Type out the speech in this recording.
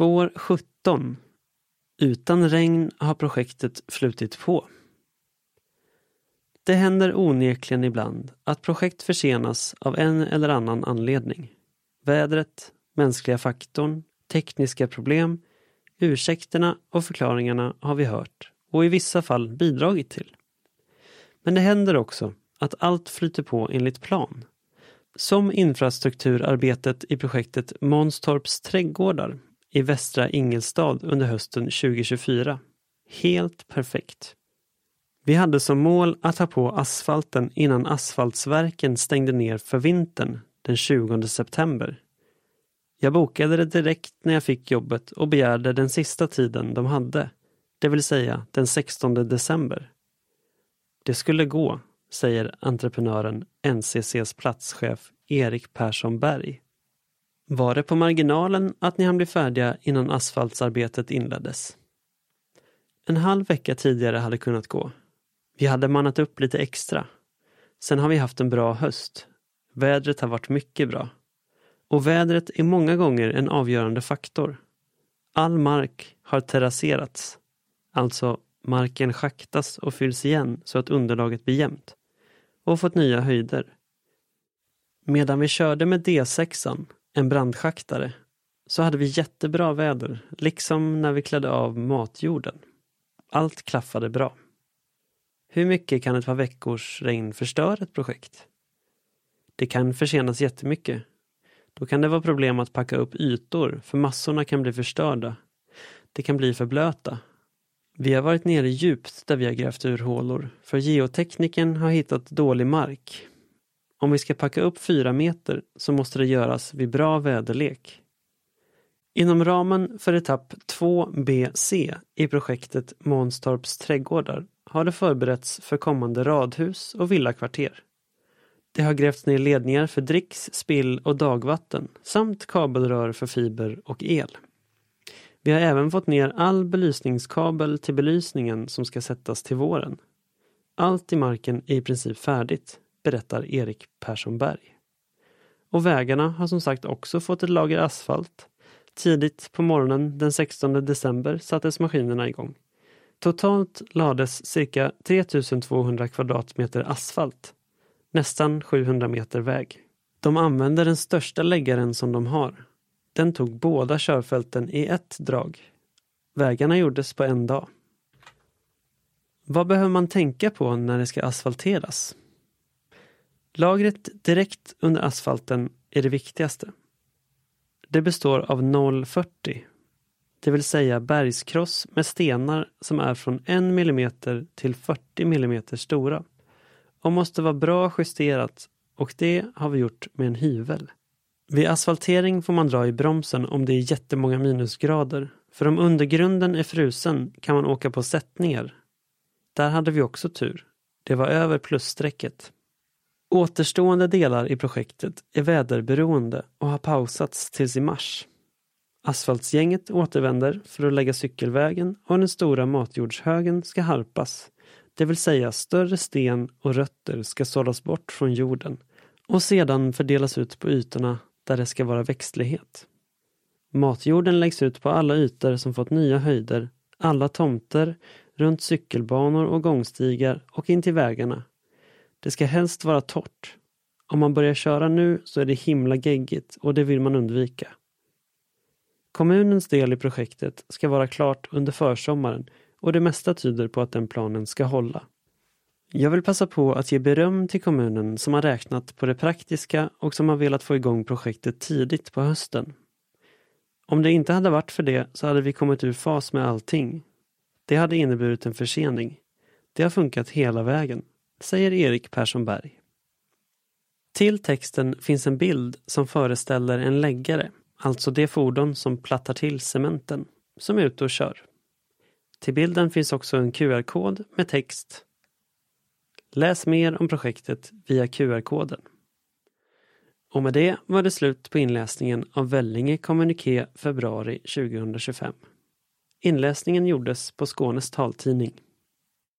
Spår 17. Utan regn har projektet flutit på. Det händer onekligen ibland att projekt försenas av en eller annan anledning. Vädret, mänskliga faktorn, tekniska problem, ursäkterna och förklaringarna har vi hört och i vissa fall bidragit till. Men det händer också att allt flyter på enligt plan. Som infrastrukturarbetet i projektet Månstorps trädgårdar i västra Ingelstad under hösten 2024. Helt perfekt. Vi hade som mål att ha på asfalten innan asfaltsverken stängde ner för vintern den 20 september. Jag bokade det direkt när jag fick jobbet och begärde den sista tiden de hade, det vill säga den 16 december. Det skulle gå, säger entreprenören NCCs platschef Erik Persson Berg. Var det på marginalen att ni hann bli färdiga innan asfaltsarbetet inleddes? En halv vecka tidigare hade kunnat gå. Vi hade mannat upp lite extra. Sen har vi haft en bra höst. Vädret har varit mycket bra. Och vädret är många gånger en avgörande faktor. All mark har terrasserats. Alltså marken schaktas och fylls igen så att underlaget blir jämnt. Och fått nya höjder. Medan vi körde med D6, en brandschaktare, så hade vi jättebra väder, liksom när vi klädde av matjorden. Allt klaffade bra. Hur mycket kan ett par veckors regn förstöra ett projekt? Det kan försenas jättemycket. Då kan det vara problem att packa upp ytor, för massorna kan bli förstörda. Det kan bli för blöta. Vi har varit nere djupt där vi har grävt ur hålor, för geotekniken har hittat dålig mark. Om vi ska packa upp 4 meter så måste det göras vid bra väderlek. Inom ramen för etapp 2BC i projektet Månstorps trädgårdar har det förberetts för kommande radhus och villakvarter. Det har grävts ner ledningar för dricks, spill och dagvatten samt kabelrör för fiber och el. Vi har även fått ner all belysningskabel till belysningen som ska sättas till våren. Allt i marken är i princip färdigt, berättar Erik Persson Berg. Och vägarna har som sagt också fått ett lager asfalt. Tidigt på morgonen den 16 december sattes maskinerna igång. Totalt lades cirka 3200 kvadratmeter asfalt. Nästan 700 meter väg. De använder den största läggaren som de har. Den tog båda körfälten i ett drag. Vägarna gjordes på en dag. Vad behöver man tänka på när det ska asfalteras? Lagret direkt under asfalten är det viktigaste. Det består av 0,40, det vill säga bergskross med stenar som är från 1 mm till 40 mm stora och måste vara bra justerat, och det har vi gjort med en hyvel. Vid asfaltering får man dra i bromsen om det är jättemånga minusgrader, för om undergrunden är frusen kan man åka på sättningar. Där hade vi också tur. Det var över plusstrecket. Återstående delar i projektet är väderberoende och har pausats tills i mars. Asfaltsgänget återvänder för att lägga cykelvägen och den stora matjordshögen ska harpas. Det vill säga större sten och rötter ska sållas bort från jorden och sedan fördelas ut på ytorna där det ska vara växtlighet. Matjorden läggs ut på alla ytor som fått nya höjder, alla tomter, runt cykelbanor och gångstigar och in till vägarna. Det ska helst vara torrt. Om man börjar köra nu så är det himla geggigt och det vill man undvika. Kommunens del i projektet ska vara klart under försommaren och det mesta tyder på att den planen ska hålla. Jag vill passa på att ge beröm till kommunen som har räknat på det praktiska och som har velat få igång projektet tidigt på hösten. Om det inte hade varit för det så hade vi kommit ur fas med allting. Det hade inneburit en försening. Det har funkat hela vägen, säger Erik Persson Berg. Till texten finns en bild som föreställer en läggare, alltså det fordon som plattar till cementen, som är ute och kör. Till bilden finns också en QR-kod med text. Läs mer om projektet via QR-koden. Och med det var det slut på inläsningen av Vellinge kommuniké februari 2025. Inläsningen gjordes på Skånes taltidning.